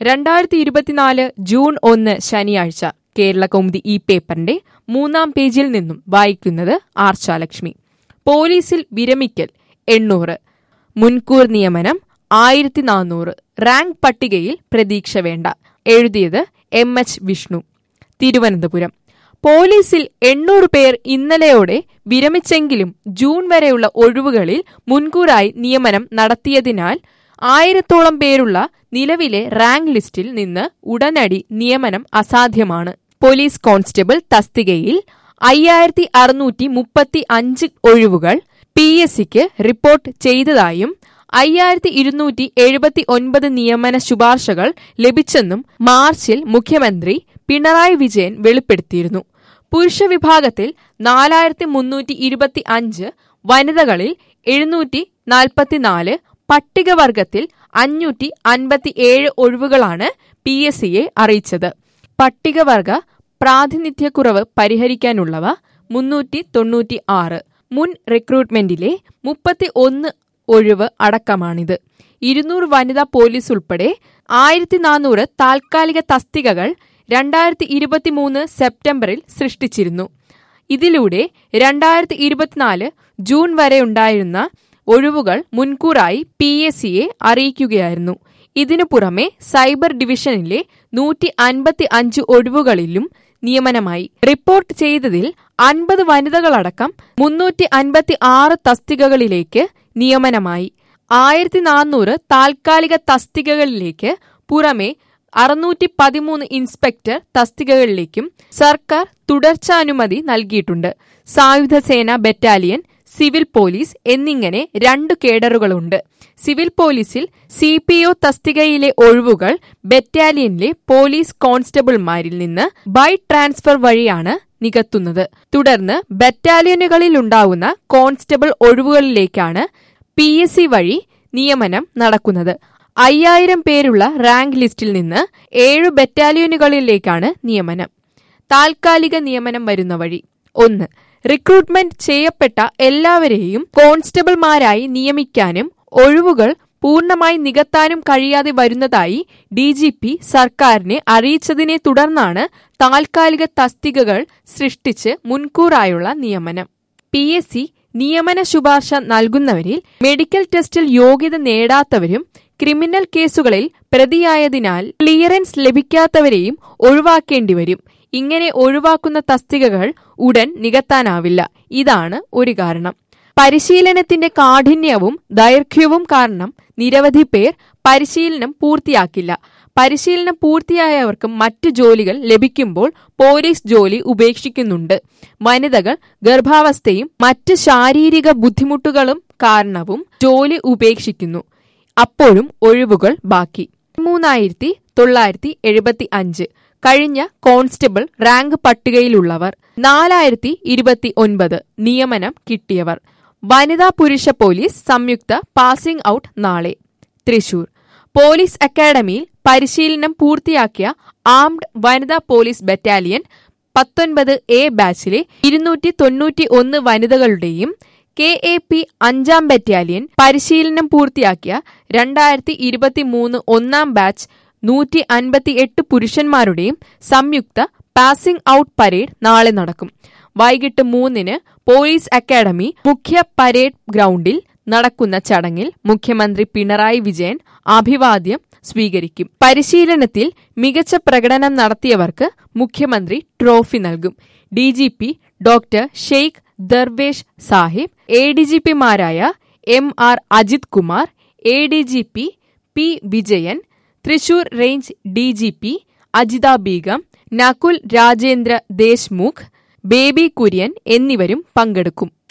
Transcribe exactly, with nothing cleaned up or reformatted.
രണ്ടായിരത്തി ഇരുപത്തിനാല് ജൂൺ ഒന്ന് ശനിയാഴ്ച കേരളകൗമുദി ഈ പേപ്പറിന്റെ മൂന്നാം പേജിൽ നിന്നും വായിക്കുന്നത് ആർച്ചാലക്ഷ്മി. പോലീസിൽ വിരമിക്കൽ എണ്ണൂറ്, മുൻകൂർ നിയമനം ആയിരത്തി നാനൂറ്, റാങ്ക് പട്ടികയിൽ പ്രതീക്ഷ വേണ്ട. എഴുതിയത് എം എച്ച് വിഷ്ണു, തിരുവനന്തപുരം. പോലീസിൽ എണ്ണൂറ് പേർ ഇന്നലെയോടെ വിരമിച്ചെങ്കിലും ജൂൺ വരെയുള്ള ഒഴിവുകളിൽ മുൻകൂറായി നിയമനം നടത്തിയതിനാൽ ആയിരത്തോളം പേരുള്ള നിലവിലെ റാങ്ക് ലിസ്റ്റിൽ നിന്ന് ഉടനടി നിയമനം അസാധ്യമാണ്. പോലീസ് കോൺസ്റ്റബിൾ തസ്തികയിൽ അയ്യായിരത്തി അറുന്നൂറ്റി മുപ്പത്തി അഞ്ച് ഒഴിവുകൾ പി എസ് സിക്ക് റിപ്പോർട്ട് ചെയ്തതായും അയ്യായിരത്തി ഇരുന്നൂറ്റി എഴുപത്തി ഒൻപത് നിയമന ശുപാർശകൾ ലഭിച്ചെന്നും മാർച്ചിൽ മുഖ്യമന്ത്രി പിണറായി വിജയൻ വെളിപ്പെടുത്തിയിരുന്നു. പുരുഷ വിഭാഗത്തിൽ നാലായിരത്തി മുന്നൂറ്റി ഇരുപത്തി അഞ്ച്, വനിതകളിൽ എഴുന്നൂറ്റി നാൽപ്പത്തിനാല്, പട്ടികവർഗത്തിൽ അഞ്ഞൂറ്റി അൻപത്തി ഏഴ് ഒഴിവുകളാണ് പി എസ് സിയെ അറിയിച്ചത്. പട്ടികവർഗ പ്രാതിനിധ്യക്കുറവ് പരിഹരിക്കാനുള്ളവ മുന്നൂറ്റി തൊണ്ണൂറ്റി ആറ്. മുൻ റിക്രൂട്ട്മെന്റിലെ മുപ്പത്തി ഒന്ന് ഒഴിവ് അടക്കമാണിത്. ഇരുന്നൂറ് വനിതാ പോലീസ് ഉൾപ്പെടെ ആയിരത്തി നാനൂറ് താൽക്കാലിക തസ്തികകൾ രണ്ടായിരത്തി ഇരുപത്തി മൂന്ന് സെപ്റ്റംബറിൽ സൃഷ്ടിച്ചിരുന്നു. ഇതിലൂടെ രണ്ടായിരത്തി ഇരുപത്തിനാല് ജൂൺ വരെ ഉണ്ടായിരുന്ന ഒഴിവുകൾ മുൻകൂറായി പി എസ് സിയെ അറിയിക്കുകയായിരുന്നു. ഇതിനു പുറമെ സൈബർ ഡിവിഷനിലെ നൂറ്റി അൻപത്തി അഞ്ച് ഒഴിവുകളിലും നിയമനമായി. റിപ്പോർട്ട് ചെയ്തതിൽ അൻപത് വനിതകളടക്കം മുന്നൂറ്റി അൻപത്തി ആറ് തസ്തികകളിലേക്ക് നിയമനമായി. ആയിരത്തി നാനൂറ് താൽക്കാലിക തസ്തികകളിലേക്ക് പുറമെ അറുന്നൂറ്റി പതിമൂന്ന് ഇൻസ്പെക്ടർ തസ്തികകളിലേക്കും സർക്കാർ തുടർച്ചാനുമതി നൽകിയിട്ടുണ്ട്. സായുധ സേന ബറ്റാലിയൻ, സിവിൽ പോലീസ് എന്നിങ്ങനെ രണ്ടു കേഡറുകളുണ്ട്. സിവിൽ പോലീസിൽ സി പി ഒ തസ്തികയിലെ ഒഴിവുകൾ ബറ്റാലിയനിലെ പോലീസ് കോൺസ്റ്റബിൾമാരിൽ നിന്ന് ബൈ ട്രാൻസ്ഫർ വഴിയാണ് നികത്തുന്നത്. തുടർന്ന് ബറ്റാലിയനുകളിലുണ്ടാവുന്ന കോൺസ്റ്റബിൾ ഒഴിവുകളിലേക്കാണ് പി എസ് സി വഴി നിയമനം നടക്കുന്നത്. അയ്യായിരം പേരുള്ള റാങ്ക് ലിസ്റ്റിൽ നിന്ന് ഏഴു ബറ്റാലിയനുകളിലേക്കാണ് നിയമനം. താൽക്കാലിക നിയമനം വരുന്ന വഴി: ഒന്ന്, റിക്രൂട്ട്മെന്റ് ചെയ്യപ്പെട്ട എല്ലാവരെയും കോൺസ്റ്റബിൾമാരായി നിയമിക്കാനും ഒഴിവുകൾ പൂർണ്ണമായി നികത്താനും കഴിയാതെ വരുന്നതായി ഡി ജി പി സർക്കാരിനെ അറിയിച്ചതിനെ തുടർന്നാണ് താൽക്കാലിക തസ്തികകൾ സൃഷ്ടിച്ച് മുൻകൂറായുള്ള നിയമനം. പി എസ് സി നിയമന ശുപാർശ നൽകുന്നവരിൽ മെഡിക്കൽ ടെസ്റ്റിൽ യോഗ്യത നേടാത്തവരും ക്രിമിനൽ കേസുകളിൽ പ്രതിയായതിനാൽ ക്ലിയറൻസ് ലഭിക്കാത്തവരെയും ഒഴിവാക്കേണ്ടി വരും. ഇങ്ങനെ ഒഴിവാക്കുന്ന തസ്തികകൾ ഉടൻ നികത്താനാവില്ല. ഇതാണ് ഒരു കാരണം. പരിശീലനത്തിന്റെ കാഠിന്യവും ദൈർഘ്യവും കാരണം നിരവധി പേർ പരിശീലനം പൂർത്തിയാക്കില്ല. പരിശീലനം പൂർത്തിയായവർക്ക് മറ്റു ജോലികൾ ലഭിക്കുമ്പോൾ പോലീസ് ജോലി ഉപേക്ഷിക്കുന്നുണ്ട്. വനിതകൾ ഗർഭാവസ്ഥയും മറ്റ് ശാരീരിക ബുദ്ധിമുട്ടുകളും കാരണവും ജോലി ഉപേക്ഷിക്കുന്നു. അപ്പോഴും ഒഴിവുകൾ ബാക്കി. മൂന്നായിരത്തി തൊള്ളായിരത്തി എഴുപത്തി അഞ്ച് കഴിഞ്ഞ കോൺസ്റ്റബിൾ റാങ്ക് പട്ടികയിലുള്ളവർ നാലായിരത്തി ഇരുപത്തി ഒൻപത് നിയമനം കിട്ടിയവർ. വനിതാ പുരുഷ പോലീസ് സംയുക്ത പാസിംഗ് ഔട്ട് നാളെ. തൃശൂർ പോലീസ് അക്കാഡമിയിൽ പരിശീലനം പൂർത്തിയാക്കിയ ആംഡ് വനിതാ പോലീസ് ബറ്റാലിയൻ പത്തൊൻപത് എ ബാച്ചിലെ ഇരുന്നൂറ്റി തൊണ്ണൂറ്റി ഒന്ന് വനിതകളുടെയും കെ എ പി അഞ്ചാം ബറ്റാലിയൻ പരിശീലനം പൂർത്തിയാക്കിയ രണ്ടായിരത്തി ഇരുപത്തി മൂന്ന് ഒന്നാം ബാച്ച് നൂറ്റി അൻപത്തി എട്ട് പുരുഷന്മാരുടെയും സംയുക്ത പാസിംഗ് ഔട്ട് പരേഡ് നാളെ നടക്കും. വൈകിട്ട് മൂന്നിന് പോലീസ് അക്കാഡമി മുഖ്യ പരേഡ് ഗ്രൗണ്ടിൽ നടക്കുന്ന ചടങ്ങിൽ മുഖ്യമന്ത്രി പിണറായി വിജയൻ അഭിവാദ്യം സ്വീകരിക്കും. പരിശീലനത്തിൽ മികച്ച പ്രകടനം നടത്തിയവർക്ക് മുഖ്യമന്ത്രി ട്രോഫി നൽകും. D G P doctor Sheikh Darvesh Sahib, A D G പിമാരായ M R Ajith Kumar, A D G P P Vijayan, Thrissur range D G P Ajitha Begum, Nakul Rajendra Deshmukh, Baby Kurian എന്നിവരും പങ്കെടുക്കും.